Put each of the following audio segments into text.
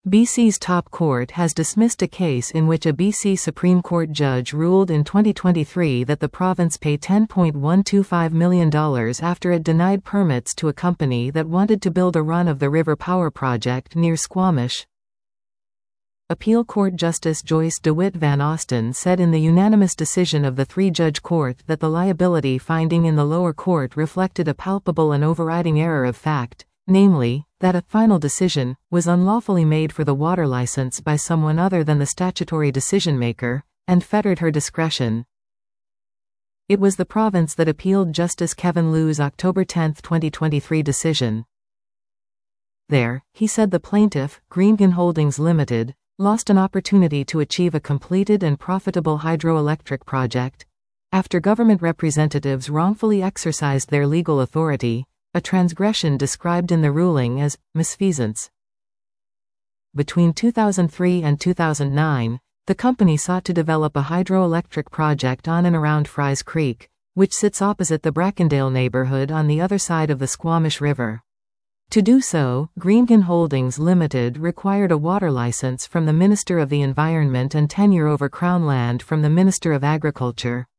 BC's top court has dismissed a case in which a BC Supreme Court judge ruled in 2023 that the province pay $10.125 million after it denied permits to a company that wanted to build a run-of-the-river power project near Squamish. Appeal Court Justice Joyce DeWitt Van Osten said in the unanimous decision of the three-judge court that the liability finding in the lower court reflected a palpable and overriding error of fact, namely, that a final decision was unlawfully made for the water license by someone other than the statutory decision-maker, and fettered her discretion. It was the province that appealed Justice Kevin Liu's October 10, 2023 decision. There, he said the plaintiff, Greengen Holdings Limited, lost an opportunity to achieve a completed and profitable hydroelectric project after government representatives wrongfully exercised their legal authority, a transgression described in the ruling as misfeasance. Between 2003 and 2009, the company sought to develop a hydroelectric project on and around Fries Creek, which sits opposite the Brackendale neighborhood on the other side of the Squamish River. To do so, Greengen Holdings Limited required a water license from the Minister of the Environment and tenure over Crown land from the Minister of Agriculture.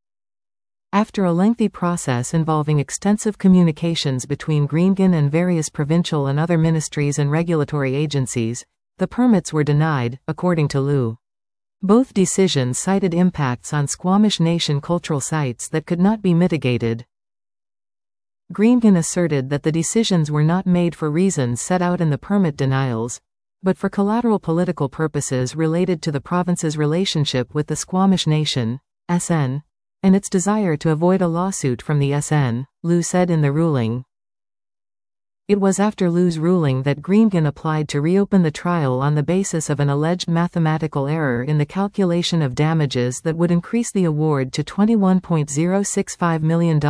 After a lengthy process involving extensive communications between Greengen and various provincial and other ministries and regulatory agencies, the permits were denied, according to Liu. Both decisions cited impacts on Squamish Nation cultural sites that could not be mitigated. Greengen asserted that the decisions were not made for reasons set out in the permit denials, but for collateral political purposes related to the province's relationship with the Squamish Nation, SN, and its desire to avoid a lawsuit from the SN, Liu said in the ruling. It was after Liu's ruling that Greengen applied to reopen the trial on the basis of an alleged mathematical error in the calculation of damages that would increase the award to $21.065 million.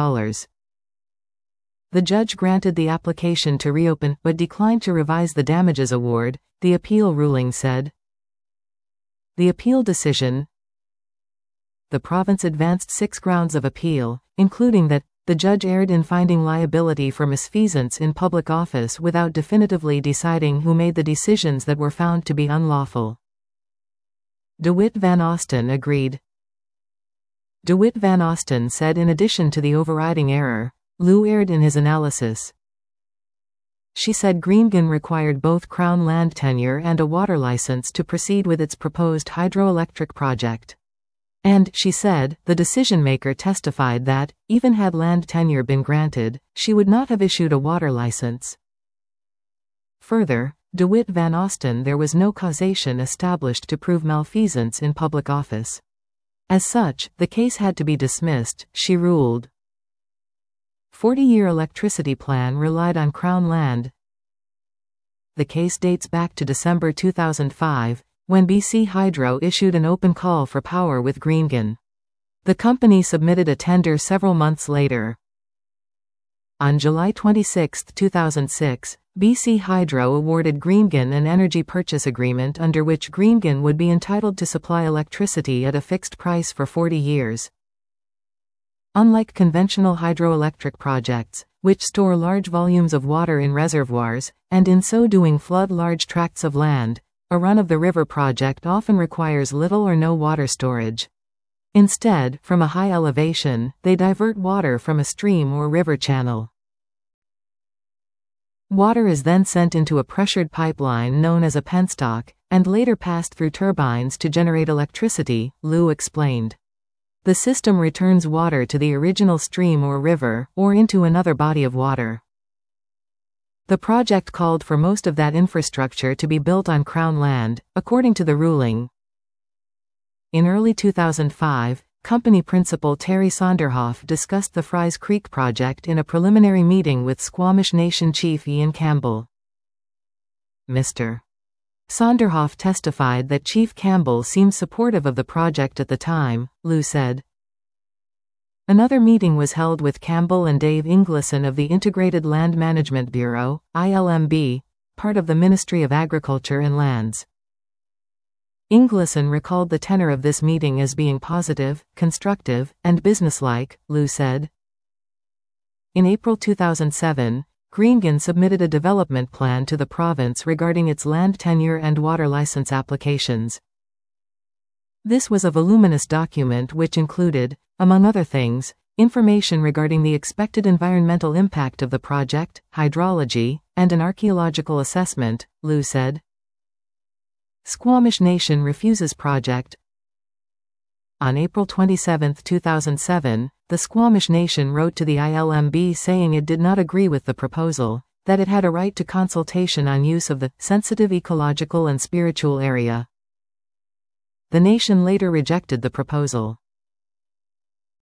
The judge granted the application to reopen but declined to revise the damages award, the appeal ruling said. The appeal decision. The province advanced 6 grounds of appeal, including that the judge erred in finding liability for misfeasance in public office without definitively deciding who made the decisions that were found to be unlawful. DeWitt Van Osten agreed. DeWitt Van Osten said in addition to the overriding error, Liu erred in his analysis. She said Greengen required both Crown land tenure and a water license to proceed with its proposed hydroelectric project. And, she said, the decision-maker testified that, even had land tenure been granted, she would not have issued a water license. Further, DeWitt Van Osten there was no causation established to prove malfeasance in public office. As such, the case had to be dismissed, she ruled. 40-year electricity plan relied on Crown land. The case dates back to December 2005, when BC Hydro issued an open call for power with Greengen. The company submitted a tender several months later. On July 26, 2006, BC Hydro awarded Greengen an energy purchase agreement under which Greengen would be entitled to supply electricity at a fixed price for 40 years. Unlike conventional hydroelectric projects, which store large volumes of water in reservoirs, and in so doing flood large tracts of land, a run-of-the-river project often requires little or no water storage. Instead, from a high elevation, they divert water from a stream or river channel. Water is then sent into a pressured pipeline known as a penstock, and later passed through turbines to generate electricity, Liu explained. The system returns water to the original stream or river, or into another body of water. The project called for most of that infrastructure to be built on Crown land, according to the ruling. In early 2005, company principal Terry Sonderhoff discussed the Fries Creek project in a preliminary meeting with Squamish Nation Chief Ian Campbell. Mr. Sonderhoff testified that Chief Campbell seemed supportive of the project at the time, Liu said. Another meeting was held with Campbell and Dave Ingleson of the Integrated Land Management Bureau, ILMB, part of the Ministry of Agriculture and Lands. Ingleson recalled the tenor of this meeting as being positive, constructive, and businesslike, Liu said. In April 2007, Greengan submitted a development plan to the province regarding its land tenure and water license applications. This was a voluminous document which included, among other things, information regarding the expected environmental impact of the project, hydrology, and an archaeological assessment, Liu said. Squamish Nation refuses project. On April 27, 2007, the Squamish Nation wrote to the ILMB saying it did not agree with the proposal, that it had a right to consultation on use of the sensitive ecological and spiritual area. The nation later rejected the proposal.